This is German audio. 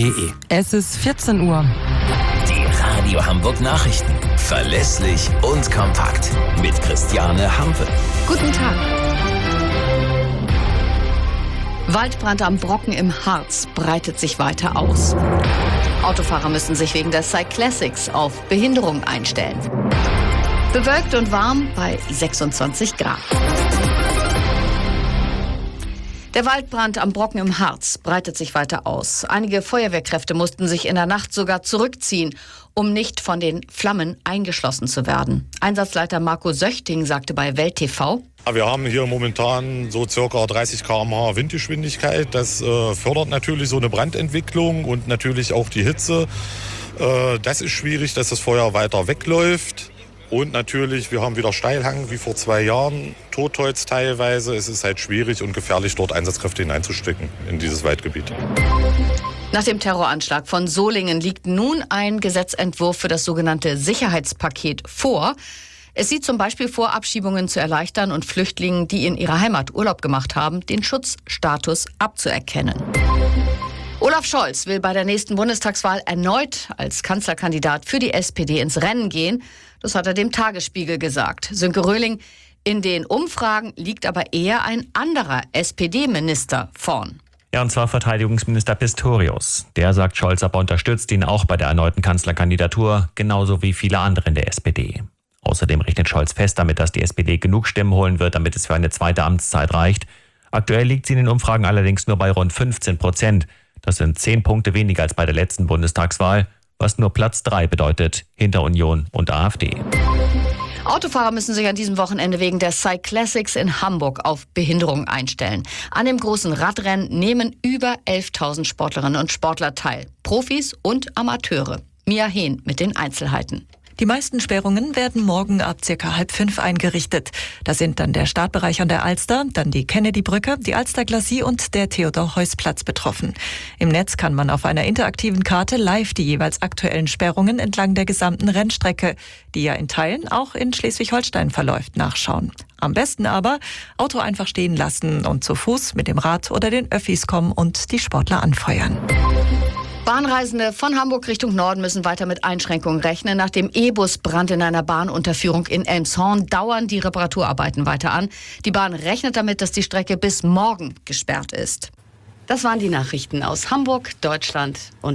www.rp-online.de. Es ist 14 Uhr. Die Radio Hamburg Nachrichten. Verlässlich und kompakt. Mit Christiane Hampe. Guten Tag. Waldbrand am Brocken im Harz breitet sich weiter aus. Autofahrer müssen sich wegen der Cyclassics auf Behinderung einstellen. Bewölkt und warm bei 26 Grad. Der Waldbrand am Brocken im Harz breitet sich weiter aus. Einige Feuerwehrkräfte mussten sich in der Nacht sogar zurückziehen, um nicht von den Flammen eingeschlossen zu werden. Einsatzleiter Marco Söchting sagte bei Welt TV: Wir haben hier momentan so circa 30 km/h Windgeschwindigkeit. Das fördert natürlich so eine Brandentwicklung und natürlich auch die Hitze. Das ist schwierig, dass das Feuer weiter wegläuft. Und natürlich, wir haben wieder Steilhang wie vor 2 Jahren, Totholz teilweise. Es ist halt schwierig und gefährlich, dort Einsatzkräfte hineinzustecken in dieses Waldgebiet. Nach dem Terroranschlag von Solingen liegt nun ein Gesetzentwurf für das sogenannte Sicherheitspaket vor. Es sieht zum Beispiel vor, Abschiebungen zu erleichtern und Flüchtlingen, die in ihrer Heimat Urlaub gemacht haben, den Schutzstatus abzuerkennen. Olaf Scholz will bei der nächsten Bundestagswahl erneut als Kanzlerkandidat für die SPD ins Rennen gehen. Das hat er dem Tagesspiegel gesagt. Sönke Röhling: In den Umfragen liegt aber eher ein anderer SPD-Minister vorn. Ja, und zwar Verteidigungsminister Pistorius. Der sagt, Scholz aber unterstützt ihn auch bei der erneuten Kanzlerkandidatur, genauso wie viele andere in der SPD. Außerdem rechnet Scholz fest damit, dass die SPD genug Stimmen holen wird, damit es für eine zweite Amtszeit reicht. Aktuell liegt sie in den Umfragen allerdings nur bei rund 15%. Das sind 10 Punkte weniger als bei der letzten Bundestagswahl, was nur Platz 3 bedeutet, hinter Union und AfD. Autofahrer müssen sich an diesem Wochenende wegen der Cyclassics in Hamburg auf Behinderung einstellen. An dem großen Radrennen nehmen über 11.000 Sportlerinnen und Sportler teil. Profis und Amateure. Mia Hehn mit den Einzelheiten. Die meisten Sperrungen werden morgen ab ca. 4:30 eingerichtet. Da sind dann der Startbereich an der Alster, dann die Kennedy-Brücke, die Alster-Glacis und der Theodor-Heuss-Platz betroffen. Im Netz kann man auf einer interaktiven Karte live die jeweils aktuellen Sperrungen entlang der gesamten Rennstrecke, die ja in Teilen auch in Schleswig-Holstein verläuft, nachschauen. Am besten aber Auto einfach stehen lassen und zu Fuß mit dem Rad oder den Öffis kommen und die Sportler anfeuern. Bahnreisende von Hamburg Richtung Norden müssen weiter mit Einschränkungen rechnen. Nach dem E-Bus-Brand in einer Bahnunterführung in Elmshorn dauern die Reparaturarbeiten weiter an. Die Bahn rechnet damit, dass die Strecke bis morgen gesperrt ist. Das waren die Nachrichten aus Hamburg, Deutschland und